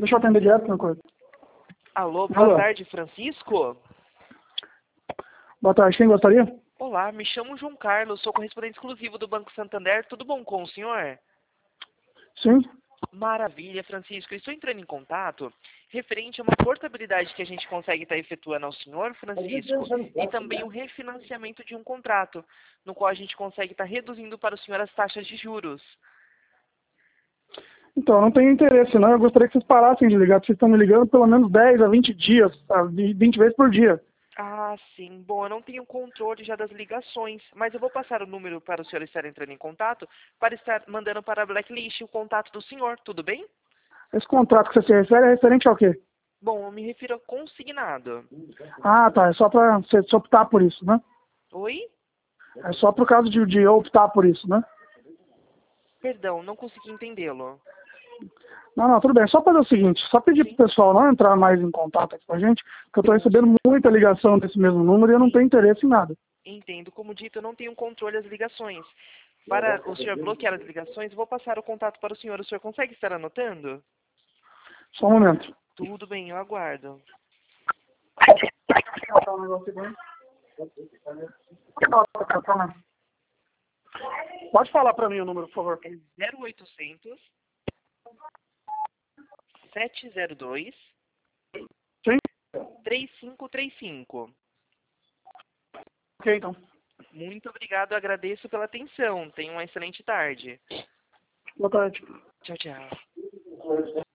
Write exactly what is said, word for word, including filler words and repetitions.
Deixa eu atender direto uma coisa. Alô, boa Alô. tarde, Francisco. Boa tarde, quem gostaria? Olá, me chamo João Carlos, sou correspondente exclusivo do Banco Santander. Tudo bom com o senhor? Sim. Maravilha, Francisco. Eu estou entrando em contato referente a uma portabilidade que a gente consegue estar efetuando ao senhor, Francisco, e também o refinanciamento de um contrato, no qual a gente consegue estar reduzindo para o senhor as taxas de juros. Então, eu não tenho interesse, não. Eu gostaria que vocês parassem de ligar, porque vocês estão me ligando pelo menos dez a vinte dias, a vinte vezes por dia. Ah, sim. Bom, eu não tenho controle já das ligações, mas eu vou passar o número para o senhor estar entrando em contato, para estar mandando para a Blacklist o contato do senhor, tudo bem? Esse contrato que você se refere é referente ao quê? Bom, eu me refiro a consignado. Ah, tá. É só para você optar por isso, né? Oi? É só por causa de, de eu optar por isso, né? Perdão, não consegui entendê-lo. Não, não, tudo bem. É só fazer o seguinte, só pedir Sim. pro pessoal não entrar mais em contato aqui com a gente, porque eu tô recebendo muita ligação desse mesmo número e eu não tenho interesse em nada. Entendo. Como dito, eu não tenho controle das ligações. Para o senhor bloquear as ligações, eu vou passar o contato para o senhor. O senhor consegue estar anotando? Só um momento. Tudo bem, eu aguardo. Pode falar para mim o número, por favor. É zero oitocentos, sete zero dois, Sim? três cinco três cinco. Ok, então. Muito obrigado, agradeço pela atenção. Tenha uma excelente tarde. Boa tarde. Tchau, tchau.